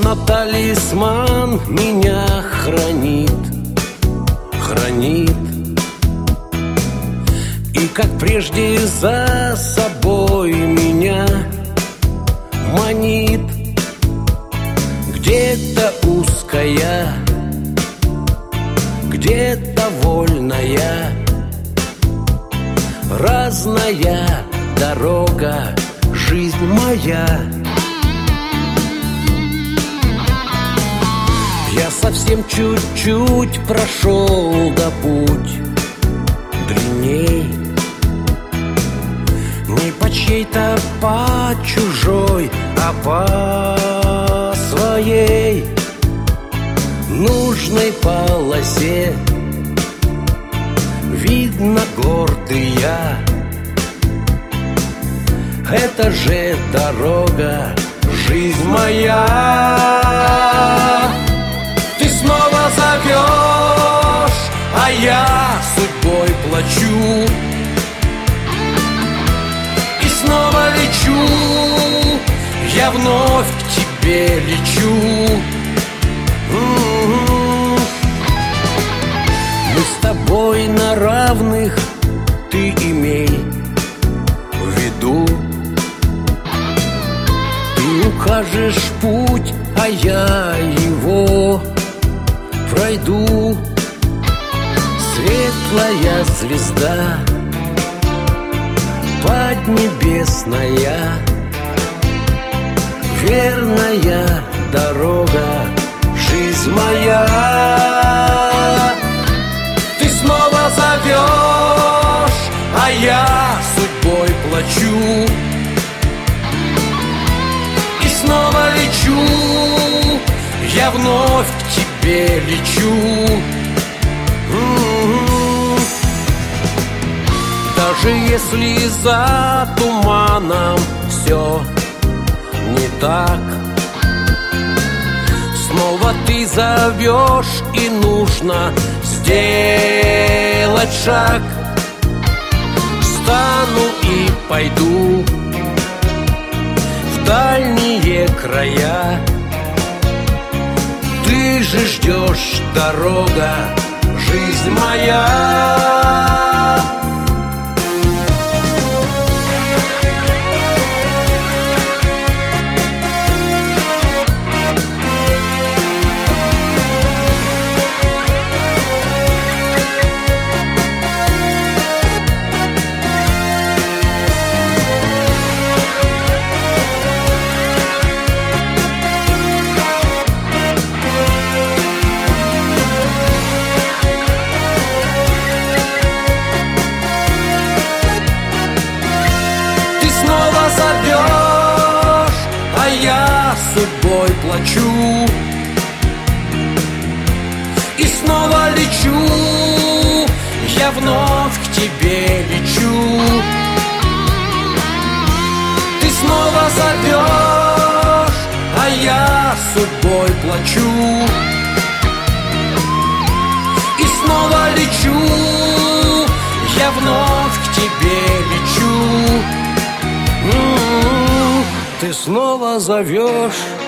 Словно талисман меня хранит, хранит. И как прежде за собой меня манит. Где-то узкая, где-то вольная, разная дорога, жизнь моя. Я совсем чуть-чуть прошел, да путь длинней. Не по чьей-то, по чужой, а по своей нужной полосе. Видно, гордый я. Это же дорога, жизнь моя. Ты снова зовешь, а я судьбой плачу. И снова лечу, я вновь к тебе лечу. Мы с тобой на равных, ты имей в виду. Ты укажешь путь, а я его пройду. Светлая звезда поднебесная, верная дорога, жизнь моя. Ты снова зовешь, а я судьбой плачу. И снова лечу, я вновь к тебе лечу. Даже если за туманом все не так, снова ты зовешь, и нужно сделать шаг. Встану и пойду в дальние края. Ты же ждешь, дорога, жизнь моя. Я судьбой плачу. И снова лечу, я вновь к тебе лечу. Ты снова зовешь, а я судьбой плачу. И снова лечу, я вновь к тебе лечу. Ты снова зовешь,